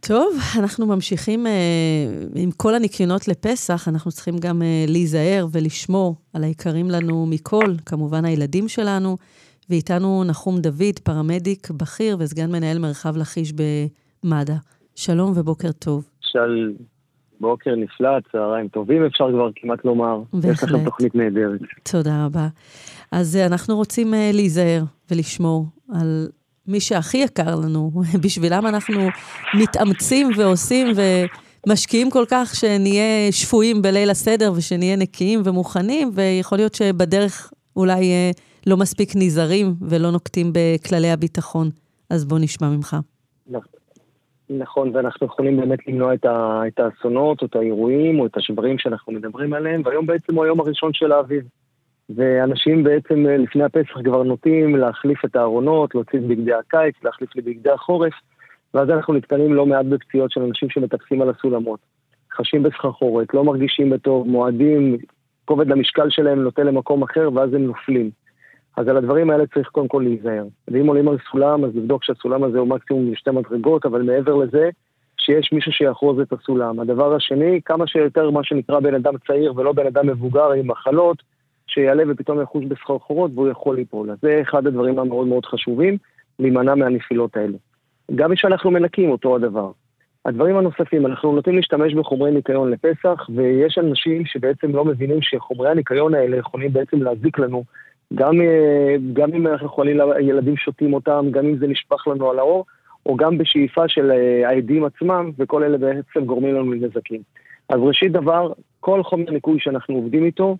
טוב, אנחנו ממשיכים עם כל הניקיונות לפסח, אנחנו צריכים גם להיזהר ולשמור על היקרים לנו מכל, כמובן הילדים שלנו, ואיתנו נחום דוד, פרמדיק בכיר וסגן מנהל מרחב לכיש במד"א. שלום ובוקר טוב. בוקר נפלא, צהריים טובים, אפשר כבר כמעט לומר. בהחלט. יש לכם תוכנית נהדרת. תודה רבה. אז אנחנו רוצים להיזהר ולשמור על מי שהכי יקר לנו, בשבילם אנחנו מתאמצים ועושים ומשקיעים כל כך שנהיה שפויים בליל הסדר ושנהיה נקיים ומוכנים, ויכול להיות שבדרך אולי לא מספיק נזהרים ולא נוקטים בכללי הביטחון. אז בוא נשמע ממך. נכון, ואנחנו יכולים באמת למנוע את האסונות או את האירועים או את השברים שאנחנו מדברים עליהם, והיום בעצם הוא היום הראשון של האביב. ואנשים בעצם לפני הפסח כבר נוטים להחליף את הארונות, להוציא את בגדי הקיץ, להחליף לבגדי החורף, ואז אנחנו נתקלים לא מעט בפציעות של אנשים שמטפסים על הסולמות. חשים בסחרחורת, לא מרגישים בטוב, מועדים, כובד למשקל שלהם נוטה למקום אחר, ואז הם נופלים. אז על הדברים האלה צריך קודם כל להיזהר. ואם עולים על סולם, אז לבדוק שהסולם הזה הוא מקסימום 2 מדרגות, אבל מעבר לזה, שיש מישהו שיחרוז את הסולם. הדבר השני, כמה שיותר מה שנקרא בן אדם צעיר ולא בן אדם מבוגר עם מחלות, שיעלה ופתאום יחוש בסחרחורות והוא יכול ליפול. אז זה אחד הדברים המאוד מאוד חשובים, להימנע מהנפילות האלה. גם כשאנחנו מנקים אותו הדבר. הדברים הנוספים, אנחנו נוטים להשתמש בחומרי ניקיון לפסח, ויש אנשים שבעצם לא מבינים שחומרי הניקיון האלה יכולים בעצם להזיק לנו, גם אם אנחנו יכולים, ילדים שותים אותם, גם אם זה נשפך לנו על האור, או גם בשאיפה של העדים עצמם, וכל אלה בעצם גורמים לנו לנזקים. אז ראשית דבר, כל חומר ניקוי שאנחנו עובדים איתו,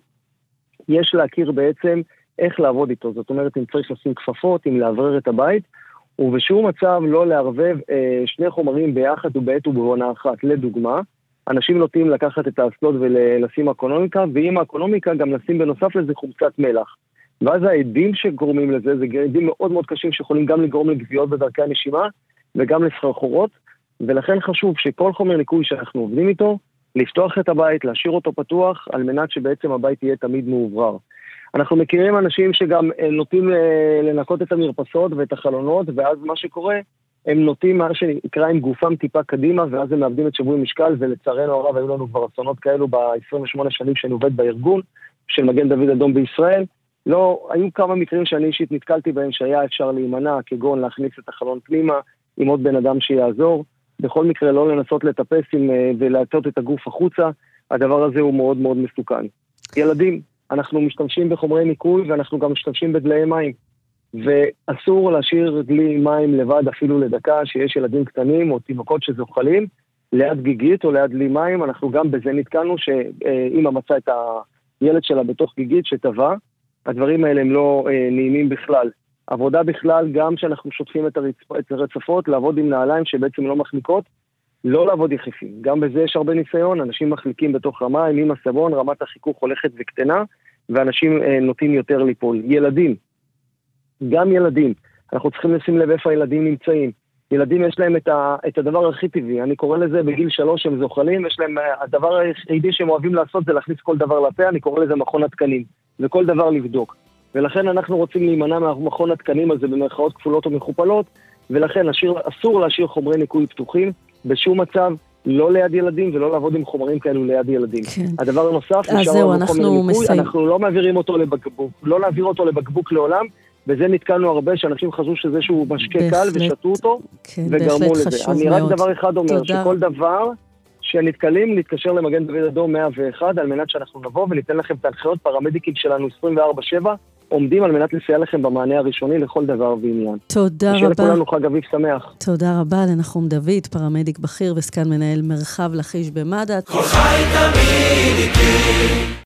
יש להכיר בעצם איך לעבוד איתו. זאת אומרת, אם צריך לשים כפפות, אם לעברר את הבית, ובשום מצב לא לערבב שני חומרים ביחד ובעת ובעונה אחת. לדוגמה, אנשים נוטים לקחת את האסלות ולשים אקונומיקה, ועם האקונומיקה גם לשים בנוסף לזה חומצת מלח. ואז העדים שגורמים לזה, זה עדים מאוד מאוד קשים שיכולים גם לגרום לגוויות בדרכי הנשימה, וגם לסחרחורות, ולכן חשוב שכל חומר ניקוי שאנחנו עובדים איתו, לפתוח את הבית, להשאיר אותו פתוח, על מנת שבעצם הבית יהיה תמיד מאוברר. אנחנו מכירים אנשים שגם נוטים לנקות את המרפסות ואת החלונות, ואז מה שקורה, הם נוטים מה שנקרא עם גופם טיפה קדימה, ואז הם מאבדים את שבוי משקל, ולצערנו הרב היו לנו כבר אסונות כאלו ב-28 שנים שאני עובד בארגון, של מגן דוד אדום בישראל. לא, היו כמה מקרים שאני אישית נתקלתי בהם שהיה אפשר להימנע, כגון להכניס את החלון פנימה, עם עוד בן אדם שיעזור. בכל מקרה לא לנסות לטפס ולהטות את הגוף החוצה, הדבר הזה הוא מאוד מאוד מסוכן. ילדים, אנחנו משתמשים בחומרי ניקוי ואנחנו גם משתמשים בדלי מים, ואסור להשאיר דלי מים לבד אפילו לדקה, שיש ילדים קטנים או תינוקות שזוחלים, ליד גיגית או ליד דלי מים, אנחנו גם בזה נתקלנו שאמא מצאה את הילד שלה בתוך גיגית שטבע, הדברים האלה הם לא נעימים בכלל. עבודה בכלל, גם שאנחנו שוטפים את הרצפות, לעבוד עם נעליים שבעצם לא מחליקות, לא לעבוד יחפים. גם בזה יש הרבה ניסיון, אנשים מחליקים בתוך המים, עם הסבון, רמת החיכוך הולכת וקטנה, ואנשים נוטים יותר ליפול. ילדים, גם ילדים, אנחנו צריכים לשים לב איפה הילדים נמצאים. ילדים יש להם את הדבר הכי טבעי, אני קורא לזה בגיל 3 הם זוחלים, יש להם, הדבר היחידי שהם אוהבים לעשות זה להכניס כל דבר לפה, אני קורא לזה מכון התקנים, וכל דבר לבדוק. ולכן אנחנו רוצים להימנע מהמכון התקנים הזה במרכאות כפולות או מכופלות, ולכן אסור להשאיר חומרי ניקוי פתוחים, בשום מצב, לא ליד ילדים ולא לעבוד עם חומרים כאלו ליד ילדים. כן. הדבר הנוסף, אנחנו לא מעבירים אותו לבקבוק, לא נעביר אותו לבקבוק לעולם, וזה נתקלנו הרבה שאנשים חשבו שזה שהוא משקה קל ושתו אותו, כן, וגרמו לזה. אני רק מאוד. דבר אחד אומר, תודה. שכל דבר שנתקלים, נתקשר למגן דוד אדום 101, על מנת שאנחנו נבוא וניתן לכם את ההנחיות, פרמדיקים שלנו 24/7, עומדים על מנת לסייע לכם במענה הראשוני לכל דבר ועניין. תודה רבה. שיהיה לכולנו חג אביב שמח. תודה רבה לנחום דוד, פרמדיק בכיר וסגן מנהל מרחב לכיש במד"א. כל חי תמיד איתי